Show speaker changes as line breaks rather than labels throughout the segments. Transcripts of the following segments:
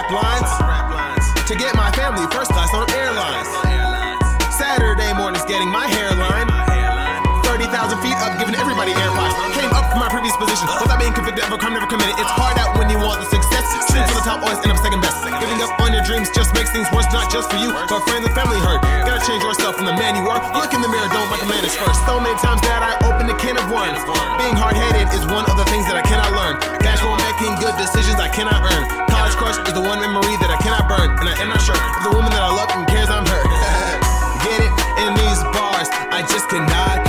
rap lines to get my family first class on airlines. Saturday mornings getting my hairline 30,000 feet up, giving everybody AirPods. Came up from my previous position without being convicted of a crime never committed. It's hard out when you want the success. Shoot for the top, always end up second best. Giving up on your dreams just makes things worse, not just for you, but friends and family hurt. Gotta change yourself from the man you are. Look in the mirror, don't micromanage first. So many times that I opened a can of worms. Being hard-headed is one of the things that I cannot learn. Cash for making good decisions I cannot earn. College crush is the one memory that I cannot burn, and I am not sure if the woman that I love and cares I'm hurt. Get it in these bars, I just cannot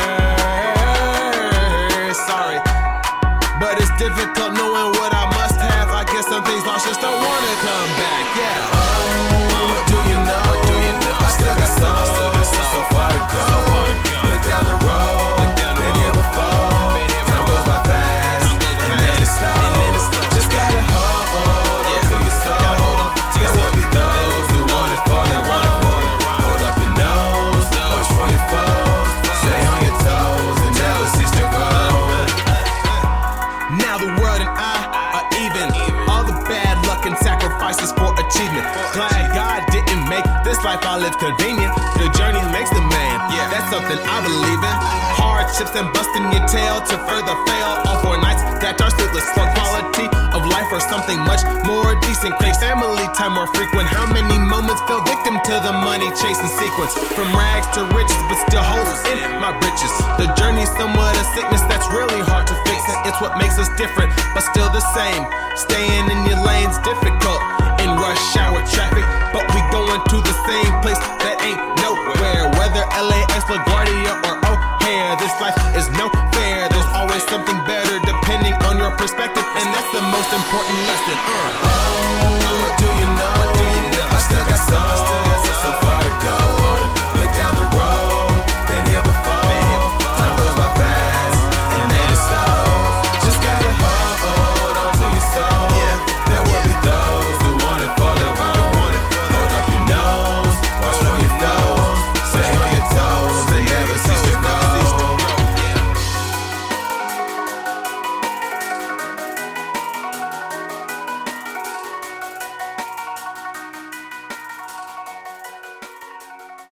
curse. Sorry, but it's difficult knowing what I must have. I guess some things lost just don't wanna come back. Yeah.
Oh, do you know? I still got so far to go. Look down the road, been here before. Time goes by fast, and then it slows. Just gotta hold to your soul. There will be those who want it for their own. Hold up your nose, watch for your foes. Stay on your toes and never cease to grow.
Now the world and I are even. All the bad luck and sacrifices for achievement. Glad God didn't make this life I live convenient. The journey makes the man. Yeah, that's something I believe in. Hardships and busting your tail to further fail. All for nights that are sleepless for quality of life or something much more decent. Crave family time more frequent. How many moments fell victim to the money chasing sequence? From rags to riches, but still holes in my britches. The journey's somewhat a sickness that's really hard to fix. It's what makes us different, but still the same. Staying in your lane's difficult.